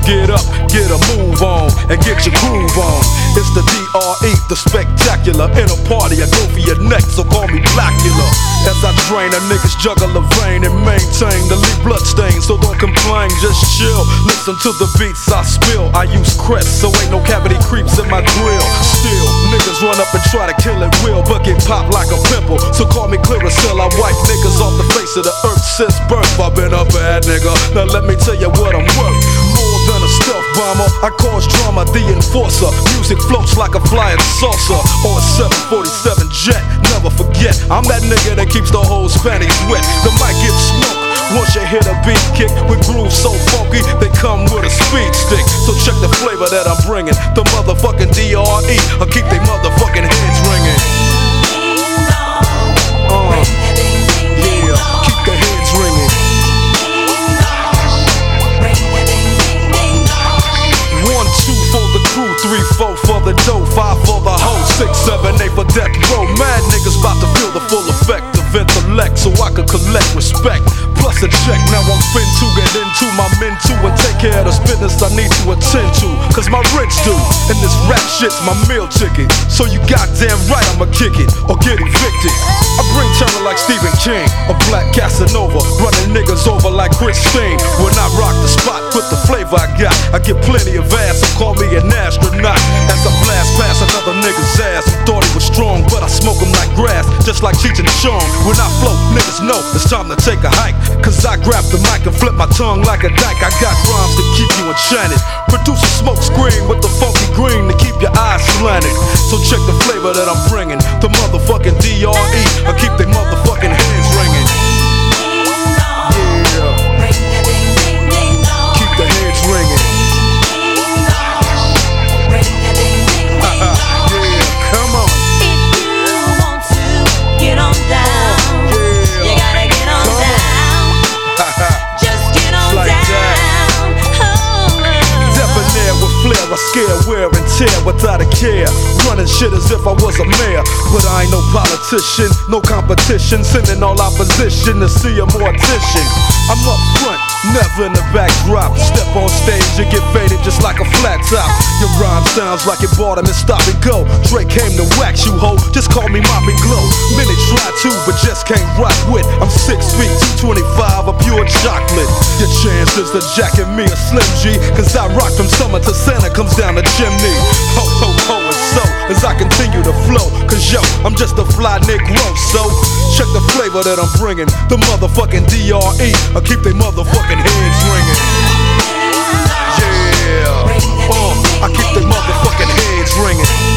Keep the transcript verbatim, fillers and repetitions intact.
get up, get a move on, and get your groove on. It's the D R E, the spectacular. In a party, I go for your neck, so call me Blackula. As I drain, a niggas juggle a vein and maintain the lead bloodstain. So don't complain, just chill. Listen to the beats I spill. I use Crest, so ain't no cavity creeps in my grill. Still, niggas run up and try to kill it will, but get popped like a pimple. So call me Clearasil, I wipe niggas off the face of the earth since birth. I've been a bad nigga, now let me tell you what I'm worth. More than a stealth bomber, I cause drama, the enforcer. Music floats like a flying saucer or a seven forty-seven jet. Never forget, I'm that nigga that keeps the whole Spanish wet. The mic gives smoke once you hit a beat kick with grooves so funky, they come with a speed stick. So check the flavor that I'm bringing. The motherfucking D R E, I'll keep they motherfucking heads ringing. Uh, yeah, keep the heads ringing. One, two for the crew, three, four for the dough, five for the hoe, six, seven, eight for death row. Mad niggas about to feel the full effect of intellect, so I could collect respect. Plus a check, now I'm fin to get into my men too and take care of this business I need to attend to. Cause my rich do, and this rap shit's my meal ticket. So you goddamn right I'ma kick it or get evicted. I bring terror like Stephen King, a black Casanova, running niggas over like Christine. When I rock the spot with the flavor I got, I get plenty of ass, so call me an astronaut. As I blast past another nigga's ass, who thought he was strong, but I smoke him like grass, just like Cheech and Chong. When I flow, niggas know it's time to take a hike. Cause I grab the mic and flip my tongue like a dyke. I got rhymes to keep you enchanted. Produce a smoke screen with the funky green to keep your eyes slanted. So check the flavor that I'm bringing. The motherfucking D R E, I keep they motherfucking hands ringing. Yeah, keep the heads ringing. Yeah, come on. If you want to get on down, Yeah, you gotta get on come down. Just get on Like down. that. Oh, Debonair with flair, I scare, wear and tear without a care. Running shit as if I was a mayor, but I ain't no politician, no competition. Sending all opposition to see a mortician. I'm up front, never in the backdrop. Step on stage, you get faded just like a flat top. Your rhyme sounds like it bought him and stop and go. Drake came to wax you, ho, just call me Mop and Glow. Many try to, but just can't rock with. I'm six feet, two twenty-five, a pure chocolate. Your chances to jacking me a Slim G, cause I rock from summer to Santa comes down the chimney. Ho, ho, ho, and so, as I continue to flow, cause yo, I'm just a fly Negro, so check the flavor that I'm bringing. The motherfucking D R E, I keep they motherfucking heads ringing. Yeah, uh, I keep they motherfucking heads ringing.